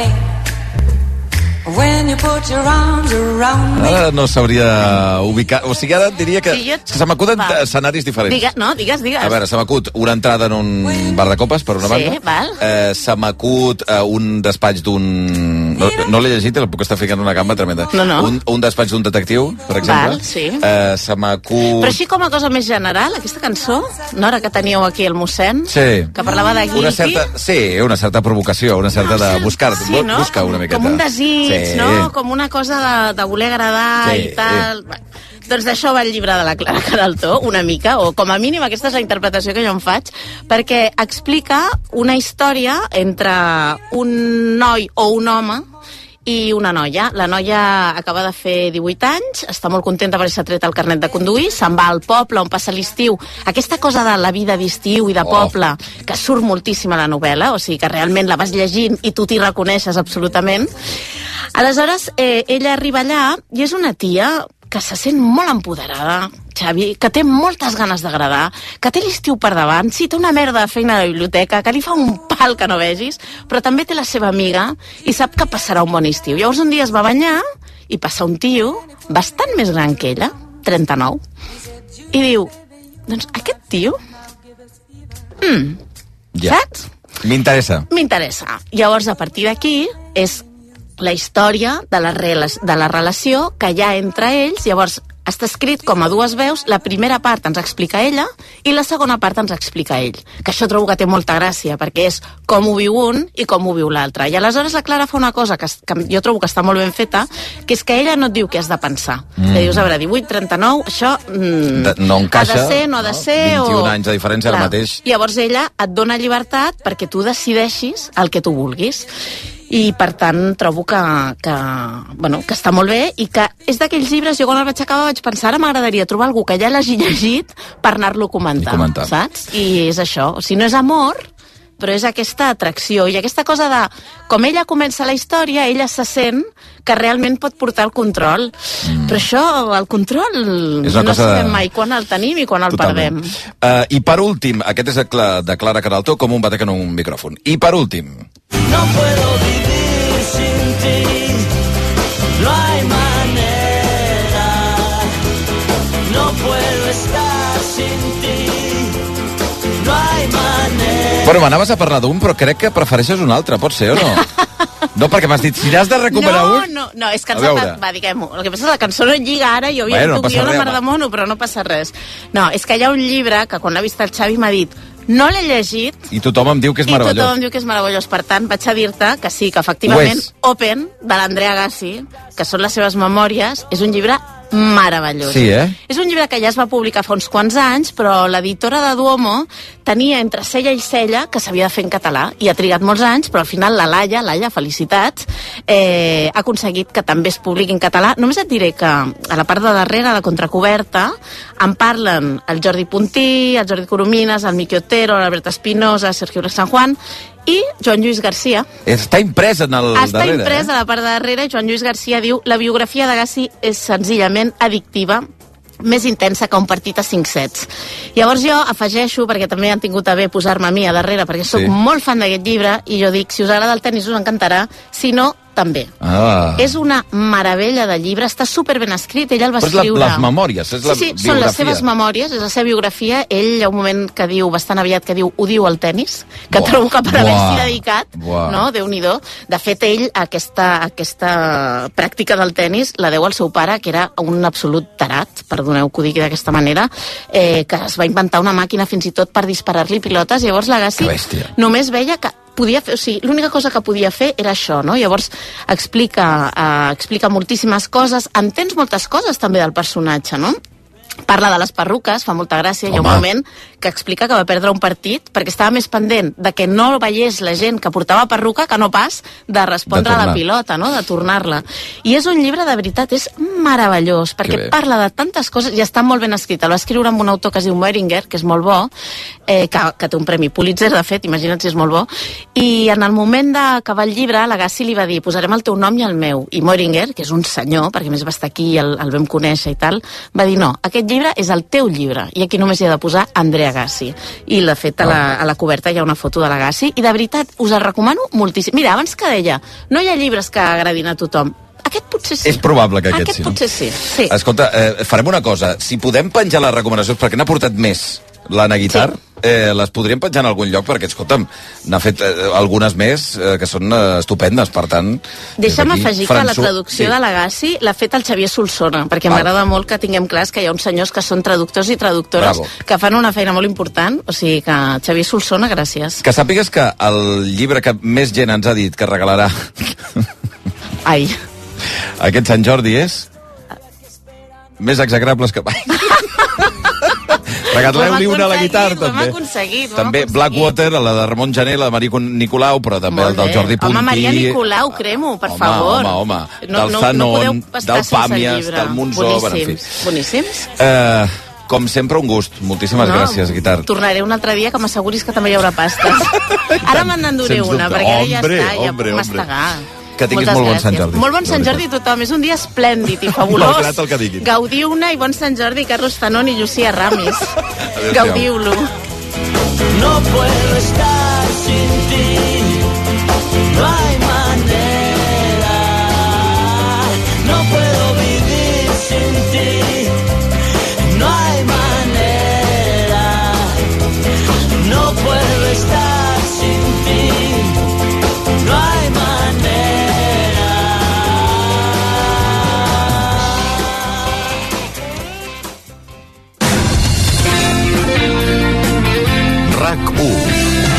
S2: Ara no sabria ubicar... O sigui, ara diria que se m'acuden escenaris diferents.
S3: Digues.
S2: A veure, se m'acut una entrada en un bar de copes, per una banda.
S3: Val.
S2: Se m'acut un despatx d'un... No l'he llegit, el puc estar ficant una gamba tremenda.
S3: No.
S2: Un despatx d'un detectiu, per exemple.
S3: Val, sí.
S2: Se m'acut...
S3: Però així com a cosa més general, aquesta cançó, no, ara que teníeu aquí el mossèn, que parlava de guilty...
S2: Una certa provocació, una certa de buscar una miqueta.
S3: Com un desig, no? Com una cosa de voler agradar i tal... Doncs d'això va el llibre de la Clara Queraltó, una mica, o com a mínim aquesta és la interpretació que jo en faig, perquè explica una història entre un noi o un home i una noia. La noia acaba de fer 18 anys, està molt contenta per haver-se tret el carnet de conduir, se'n va al poble on passa l'estiu. Aquesta cosa de la vida d'estiu i de poble, que surt moltíssim a la novel·la, o sigui que realment la vas llegint i tu t'hi reconeixes absolutament. Aleshores, ella arriba allà i és una tia que se sent molt empoderada, Xavi, que té moltes ganes d'agradar, que té l'estiu per davant, sí, té una merda de feina a la biblioteca, que li fa un pal que no vegis, però també té la seva amiga i sap que passarà un bon estiu. Llavors un dia es va banyar i passa un tio bastant més gran que ella, 39, i diu, doncs aquest tio... saps?
S2: M'interessa.
S3: Llavors, a partir d'aquí, és la història de la relació que hi ha entre ells. Llavors, està escrit com a dues veus, la primera part ens explica ella i la segona part ens explica ell, que això trobo que té molta gràcia, perquè és com ho viu un i com ho viu l'altre. I aleshores la Clara fa una cosa que jo trobo que està molt ben feta, que és que ella no et diu què has de pensar. Dius, a veure, 18-39, això
S2: no encaixa,
S3: ha de ser, no ha de ser...
S2: 21 anys de diferència ara mateix.
S3: Llavors ella et dona llibertat perquè tu decideixis el que tu vulguis. I per tant trobo que està molt bé i que és d'aquells llibres, jo quan el vaig acabar vaig pensar, ara m'agradaria trobar algú que ja l'hagi llegit per anar-lo comentant, saps? I és això, o sigui, no és amor, però és aquesta atracció i aquesta cosa de, com ella comença la història, ella se sent que realment pot portar el control. Però això, el control, no sabem mai quan el tenim i quan el perdem.
S2: I per últim, aquest és de Clara Queraltó, com un batec en un micròfon. I per últim...
S21: No puedo vivir sin ti, no hay manera, no puedo estar sin ti, no hay manera.
S2: Bueno, m'anaves a parlar d'un, però crec que prefereixes un altre, pot ser o no? No, perquè m'has dit, si n'has de recomanar un...
S3: No, és que diguem-ho. El que passa és que la cançó no lliga ara, jo havia dit la mar de mono, però no passa res. No, és que hi ha un llibre que quan l'ha vist el Xavi m'ha dit, no l'he llegit...
S2: I tothom em diu que és meravellós.
S3: I tothom em diu que és meravellós. Per tant, vaig a dir-te que sí, que efectivament Open, de l'Andrea Agassi, que són les seves memòries, és un llibre meravellós.
S2: Sí,
S3: És un llibre que ja es va publicar fa uns quants anys, però l'editora de Duomo tenia entre cella i cella que s'havia de fer en català, i ha trigat molts anys, però al final la Laia, felicitats, ha aconseguit que també es publiqui en català. Només et diré que a la part de darrere, a la contracoberta, en parlen el Jordi Puntí, el Jordi Coromines, el Miqui Otero, l'Albert Espinosa, Sergio San Juan i Joan Lluís Garcia.
S2: Està imprès en el darrere.
S3: Està imprès a la part de darrere. Joan Lluís Garcia diu: la biografia d'Agassi és senzillament addictiva, més intensa que un partit a 5 sets. Llavors jo afegeixo, perquè també han tingut a bé posar-me a mi a darrere, perquè sóc molt fan d'aquest llibre, i jo dic, si us agrada el tennis us encantarà, si no, també. És una meravella de llibre, està super ben escrit, ell el va escriure...
S2: les memòries, és la biografia.
S3: Són les seves memòries, és la seva biografia. Ell hi ha un moment que diu, bastant aviat, que diu, ho diu al tennis, que trobo que per haver-s'hi dedicat, no? Déu-n'hi-do. De fet, ell, aquesta pràctica del tennis la deu al seu pare, que era un absolut tarat, perdoneu que ho digui d'aquesta manera, que es va inventar una màquina fins i tot per disparar-li pilotes. Llavors l'Agassi només veia que podia fer, o sigui, l'única cosa que podia fer era això, no? Llavors explica moltíssimes coses, entens moltes coses també del personatge, no? Parla de les perruques, fa molta gràcia. Hi ha un moment que explica que va perdre un partit perquè estava més pendent de que no veiés la gent que portava perruca que no pas de respondre a la pilota, no? De tornar-la. I és un llibre, de veritat, és meravellós, perquè parla de tantes coses i està molt ben escrit. El va escriure amb un autor que es diu Moeringer, que és molt bo, que té un premi Pulitzer, de fet, imagina't si és molt bo, i en el moment d'acabar el llibre, l'Agassi li va dir, posarem el teu nom i el meu. I Moeringer, que és un senyor, perquè més va estar aquí i el vam conèixer i tal, va dir, no, aquest llibre és el teu llibre, i aquí només hi ha de posar Andrea Agassi. I de fet a la coberta hi ha una foto de l'Agassi, i de veritat us el recomano moltíssim. Mira, abans que deia, no hi ha llibres que agradin a tothom. Aquest potser sí.
S2: És probable que aquest sí.
S3: Potser sí.
S2: Escolta, farem una cosa. Si podem penjar les recomanacions, perquè n'ha portat més l'Anna Guitar, les podríem penjar en algun lloc, perquè, escolta'm, n'ha fet algunes més que són estupendes, per tant...
S3: Deixa'm afegir que la traducció de l'Agassi l'ha fet el Xavier Solsona, perquè m'agrada molt que tinguem clars que hi ha uns senyors que són traductors i traductores que fan una feina molt important, o sigui que Xavier Solsona, gràcies.
S2: Que sàpigues que el llibre que més gent ens ha dit que regalarà aquest Sant Jordi és Més execrables que mai. Regaleu-li una a la Guitar, també. També Blackwater, la de Ramon Gené, la de Maria Nicolau, però també el del Jordi Puntí.
S3: Home, Maria Nicolau, cremo, per favor.
S2: Home. Del Zanon, del Pàmies, del Monzó, en fi.
S3: Boníssims.
S2: Com sempre, un gust. Moltíssimes gràcies, Guitar.
S3: Tornaré un altre dia, que m'asseguris que també hi haurà pastes. Ara me'n n'enduré una, perquè ja està, ja puc mastegar.
S2: Que tinguis molt bon Sant Jordi.
S3: Molt bon Sant Jordi a tothom. És un dia esplèndid i fabulós.
S2: Malgrat el que diguin.
S3: Gaudiu-ne i bon Sant Jordi, Carlos Zanon i Lucía Ramis. Gaudiu-lo.
S21: No puedo estar sin ti, no hay manera. No puedo vivir sin ti, no hay manera. No puedo estar sin ti, no hay manera.
S15: RAC1.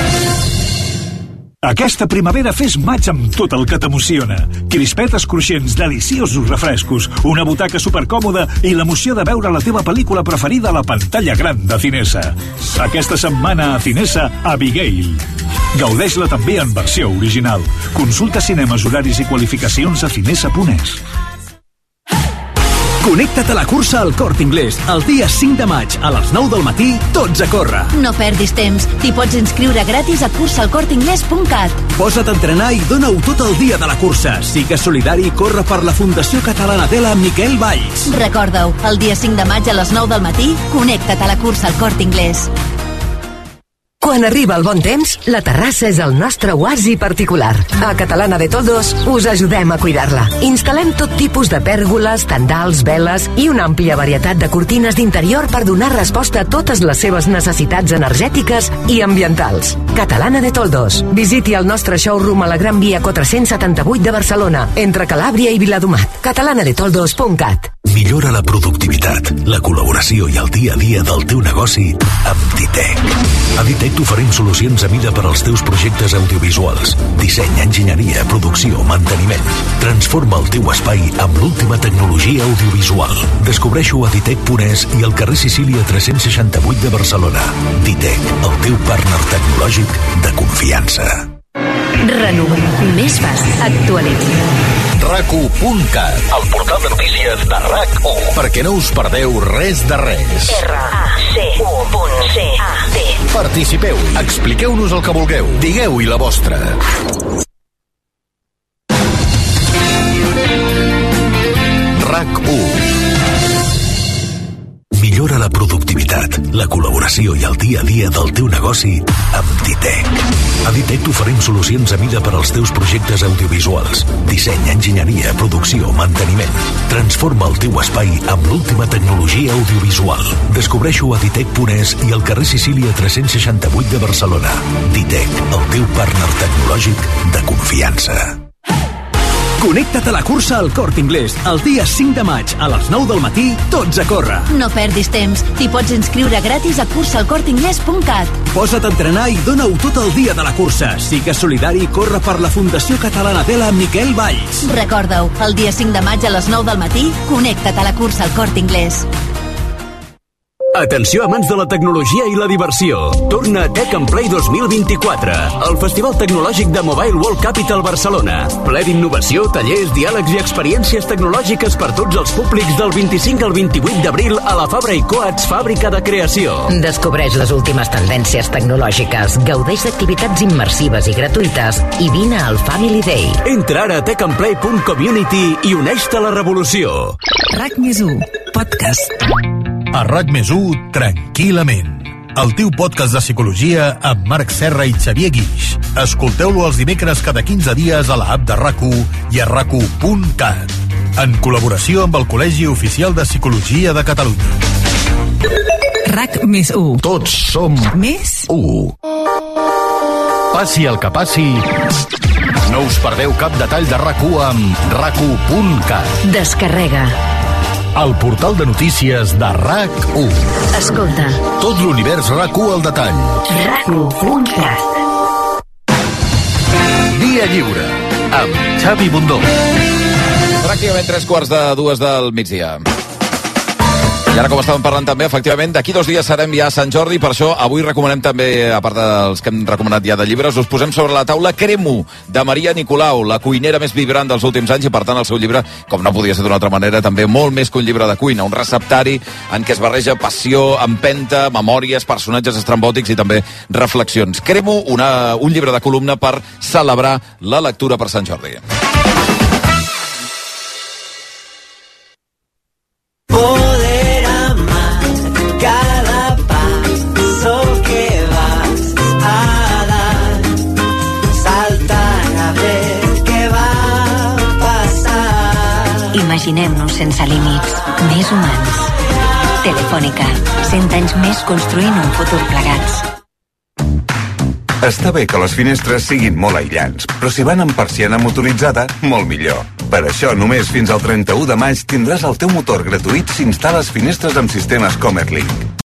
S1: Aquesta primavera fes maig amb tot el que t'emociona. Crispetes cruixents, deliciosos refrescos, una butaca supercòmoda i l'emoció de veure la teva pel·lícula preferida a la pantalla gran de Cinesa. Aquesta setmana a Cinesa, Abigail. Gaudeix-la també en versió original. Consulta cinemes, horaris i qualificacions a cinesa.es.
S22: Connecta't a la cursa al Corte Inglés. El dia 5 de maig, a les 9 del matí, tots a córrer.
S23: No perdis temps. T'hi pots inscriure gratis a cursaalcorteingles.cat.
S22: Posa't a entrenar i dona-ho tot el dia de la cursa. Sigues solidari i corre per la Fundació Catalana Tela amb Miquel Valls.
S23: Recorda-ho, el dia 5 de maig a les 9 del matí, connecta't a la cursa al Corte Inglés.
S24: Quan arriba el bon temps, la terrassa és el nostre oasi particular. A Catalana de Toldos us ajudem a cuidar-la. Instal·lem tot tipus de pèrgoles, tendals, veles i una àmplia varietat de cortines d'interior per donar resposta a totes les seves necessitats energètiques i ambientals. Catalana de Toldos. Visiti el nostre showroom a la Gran Via 478 de Barcelona, entre Calàbria i Viladomat. catalanadetoldos.cat.
S25: Millora la productivitat, la col·laboració i el dia a dia del teu negoci amb Ditec. A Ditec t'oferim solucions a mida per als teus projectes audiovisuals. Disseny, enginyeria, producció, manteniment. Transforma el teu espai amb l'última tecnologia audiovisual. Descobreixo a Ditec.es i al carrer Sicília 368 de Barcelona. Ditec, el teu partner tecnològic de confiança.
S24: Renova. Més fàcil. Actualitza.
S15: RAC1.cat, el portal de notícies de RAC1, perquè no us perdeu res de res. RAC1.cat. Participeu, expliqueu-nos el que vulgueu, digueu-hi la vostra. RAC1. Millora la productivitat, la col·laboració i el dia a dia del teu negoci amb Ditec. A Ditec t'oferim solucions a mida per als teus projectes audiovisuals. Disseny, enginyeria, producció, manteniment. Transforma el teu espai amb l'última tecnologia audiovisual. Descobreixo a Ditec.es i al carrer Sicília 368 de Barcelona. Ditec, el teu partner tecnològic de confiança.
S22: Connecta't a la cursa al Corte Inglés. El dia 5 de maig, a les 9 del matí, tots a córrer.
S23: No perdis temps. T'hi pots inscriure gratis a cursaalcorteingles.cat.
S22: Posa't a entrenar i dona-ho tot el dia de la cursa. Sigues solidari i corre per la Fundació Catalana Tela amb Miquel Valls.
S23: Recorda-ho, el dia 5 de maig a les 9 del matí, connecta't a la cursa al Corte Inglés.
S22: Atenció amants de la tecnologia i la diversió. Torna Tech and Play 2024, el festival tecnològic de Mobile World Capital Barcelona. Ple d'innovació, tallers, diàlegs i experiències tecnològiques per tots els públics del 25 al 28 d'abril a la Fabra i Coats, fàbrica de creació.
S24: Descobreix les últimes tendències tecnològiques, gaudeix d'activitats immersives i gratuïtes i vine al Family Day.
S22: Entra ara a techandplay.community i uneix-te a la revolució.
S24: RAC+1, podcast.
S15: A RAC+1, tranquil·lament. El teu podcast de psicologia amb Marc Serra i Xavier Guix. Escolteu-lo els dimecres cada 15 dies a l'app de RAC1 i a RAC1.cat. En col·laboració amb el Col·legi Oficial de Psicologia de Catalunya.
S24: RAC+1.
S15: Tots som
S24: més
S15: 1. Passi el que passi, no us perdeu cap detall de RAC1 amb RAC1.cat.
S24: Descarrega
S15: el portal de notícies de RAC1.
S24: Escolta.
S15: Tot l'univers RAC1 al detall.
S24: RAC1.cat.
S15: Dia lliure, amb Xavi Bundó.
S2: Pràcticament 3:45 del migdia. I ara, com estàvem parlant també, efectivament, d'aquí 2 dies serem ja a Sant Jordi, per això avui recomanem també, a part dels que hem recomanat ja de llibres, us posem sobre la taula Cremo, de Maria Nicolau, la cuinera més vibrant dels últims anys, i per tant el seu llibre, com no podia ser d'una altra manera, també molt més que un llibre de cuina, un receptari en què es barreja passió, empenta, memòries, personatges estrambòtics i també reflexions. Cremo, un llibre de columna per celebrar la lectura per Sant Jordi.
S23: Imaginem-nos sense límits, més humans. Telefònica, 100 anys més construint un futur plegats.
S13: Està bé que les finestres siguin molt aïllants, però si van amb persiana motoritzada, molt millor. Per això, només fins al 31 de maig tindràs el teu motor gratuït si instal·les finestres amb sistemes Comerlink.